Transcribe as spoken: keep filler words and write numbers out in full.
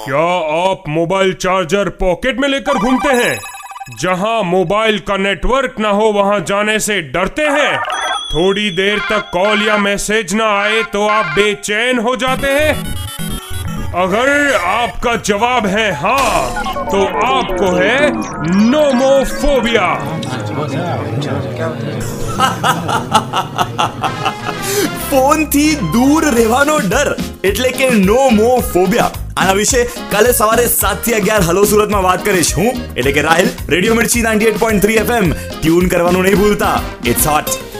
क्या आप mobile charger pocket में लेकर घूमते हैं? जहां मोबाइल का नेटवर्क ना हो वहां जाने से डरते हैं? थोड़ी देर तक कॉल या मैसेज ना आए तो आप बेचैन हो जाते हैं? अगर आपका जवाब है हाँ, तो आपको है नोमोफोबिया। ફોન થી દૂર રહેવાનો ડર એટલે કે નોમોફોબિયા. આના વિશે કાલે સવારે સાત થી અગિયાર હલો સુરતમાં વાત કરીશ હું, એટલે કે Rahil. Radio Mirchi ninety eight point three FM tune કરવાનું નહીં ભૂલતા. It's hot.